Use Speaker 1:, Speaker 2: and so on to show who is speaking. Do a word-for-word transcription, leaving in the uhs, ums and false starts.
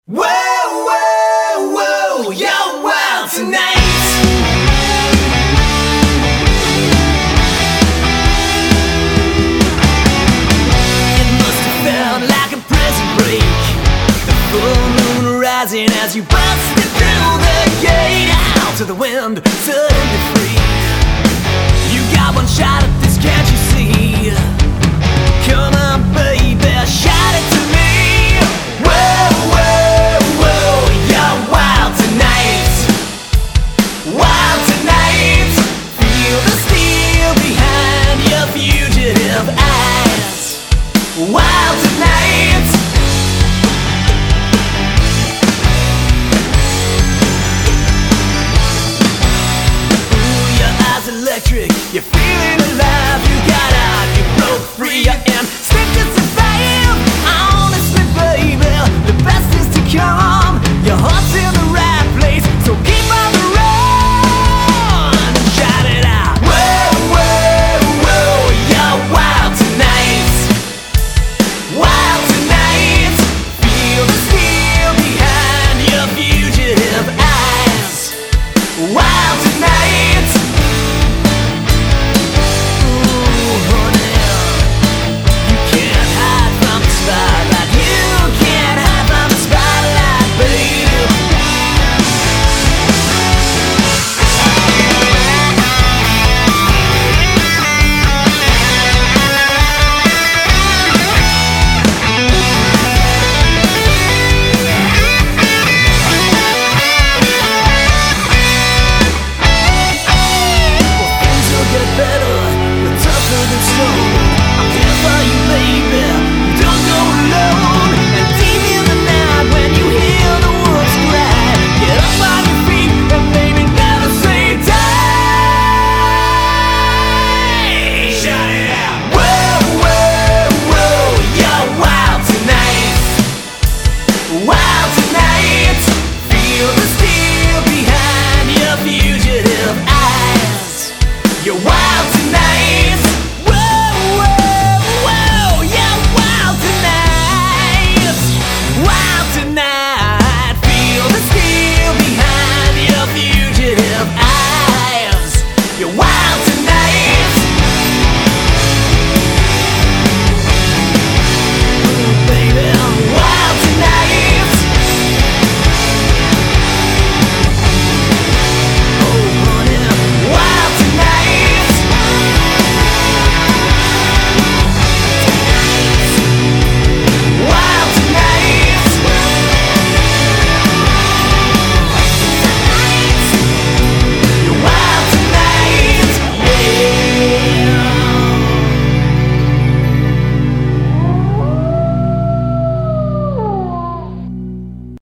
Speaker 1: Whoa, whoa, whoa, you're wild tonight. It must have felt like a prison break, the full moon rising as you busted through the gate. Out to the wind, suddenly free. You got one shot at this, can't you see? Come on, baby, shout it to me. Whoa, whoa, whoa, you're wild tonight. Wild tonight. Feel the steel behind your fugitive eyes. Wild tonight. Ooh, your eyes electric. You're feeling alive. You got out, you broke free. I am stick to survive. Honestly, baby, the best is to come. Your heart's in the right place, so keep on the run. Shout it out. Whoa, whoa, whoa, you're wild tonight. Wild tonight. Feel the steel behind your fugitive eyes. Wild tonight. Ooh, honey, you can't hide from the spotlight. You can't hide from the spotlight, baby. Well, things will get better, the tougher than stone. I'm here for you, baby. Don't go alone. And deep in the night, when you hear the wolves cry, get up on your feet and maybe never say die. Shout it out. Whoa, whoa, whoa, you're wild tonight. Wild tonight. Feel the steel behind your fugitive eyes. You're wild tonight. Whoa, whoa, whoa, you're wild tonight. Wild tonight. Feel the steel behind your fugitive eyes. You're wild tonight. Ooh, baby, I'm wild tonight. Oh, honey, wild tonight. Wild tonight.